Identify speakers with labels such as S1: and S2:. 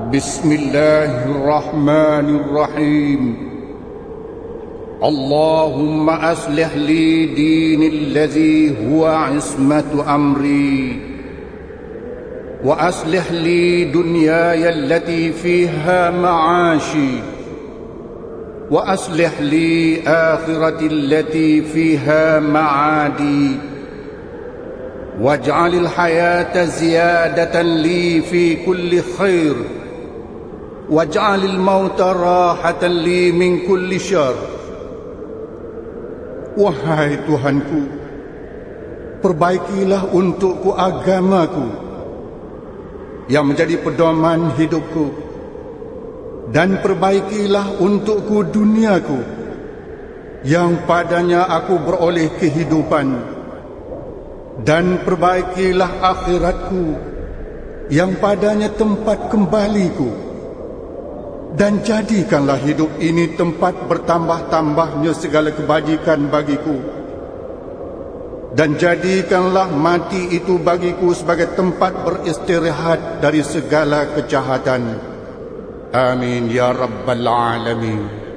S1: Bismillahirrahmanirrahim. Allahumma aslih li dini allazi huwa ismatu amri, wa aslih li dunyaya allati fiha ma'ashi, wa aslih li akhirati allati fiha ma'adi, waj'alil hayata ziyadatan li fi kulli khair, waj'alil mauta rahatan li min kulli syarr. Wahai Tuhanku, perbaikilah untukku agamaku yang menjadi pedoman hidupku, dan perbaikilah untukku duniaku yang padanya aku beroleh kehidupan, dan perbaikilah akhiratku yang padanya tempat kembaliku, dan jadikanlah hidup ini tempat bertambah-tambahnya segala kebajikan bagiku, dan jadikanlah mati itu bagiku sebagai tempat beristirahat dari segala kejahatan. Amin ya Rabbal Alamin.